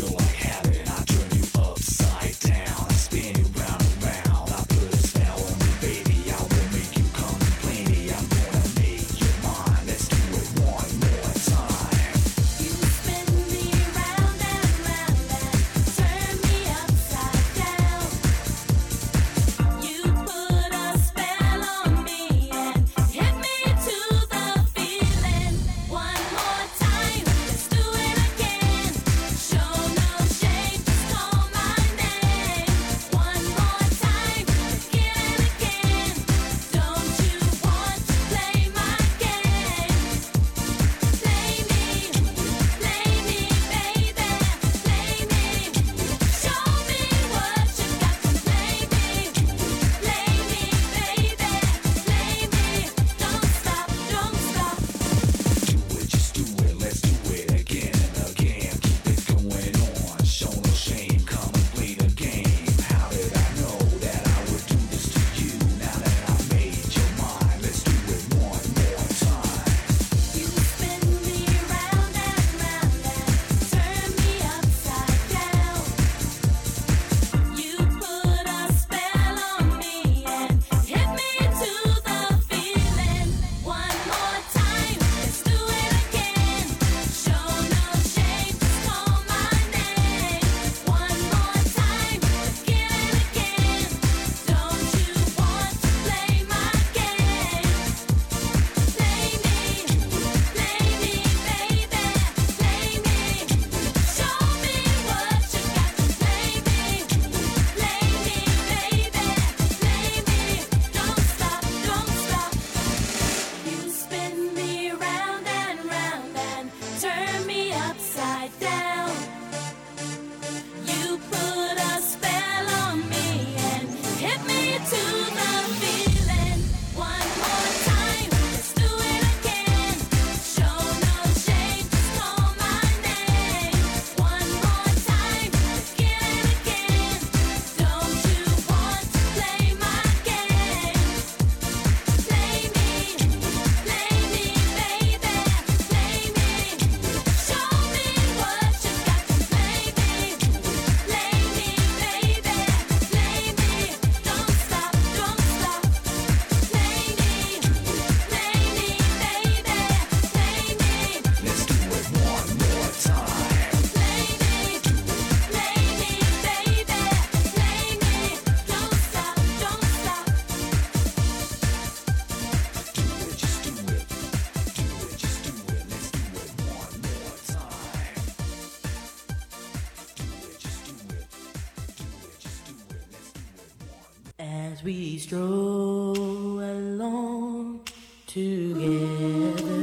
Spin you round and round, I put a spell on you. we stroll along together,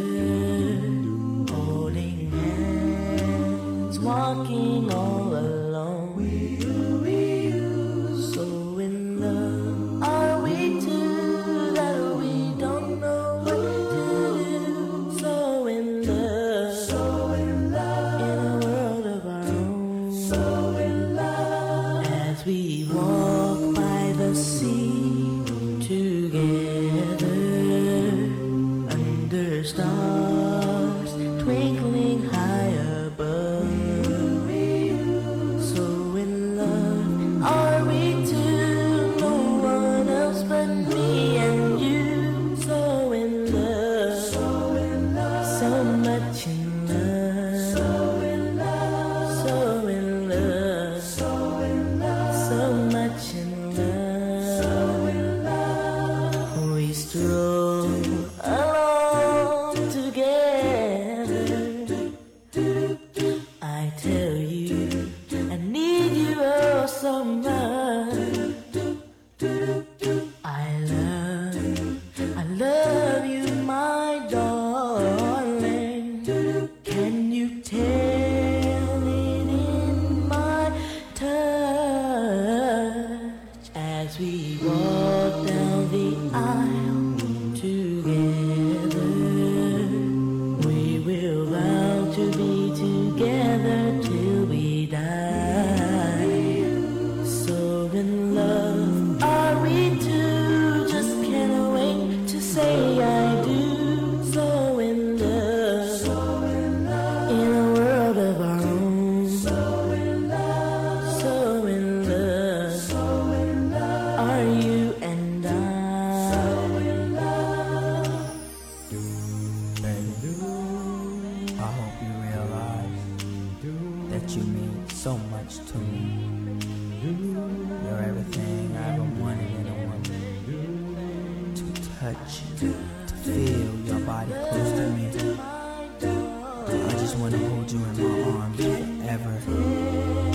holding hands, walking all alone. We you, we you, so in love are we two that we don't know what to do. So in love, so in love, in a world of our own. So in love, as we walk by the sea together, under stars twinkling high above. So in love are we two, no one else but me and you. So in love, so in love, so much in love. So in love, so in love, so in love, so much in love. So in love, we stroll along together. I tell you, I need you oh so much. I love, I love you, my darling. Can you tell it in my touch? As we walk down the aisle together, we will vow to be together till we die. So in love are we two, just can't wait to say I do. So in love, so in love, in a world of our own. So in love, so in love, so in love, are you and I. So in love. Baby, I hope you realize that you mean so much to me. You're everything I ever wanted in a woman. To touch you, to feel your body close to me. I just want to hold you in my arms forever.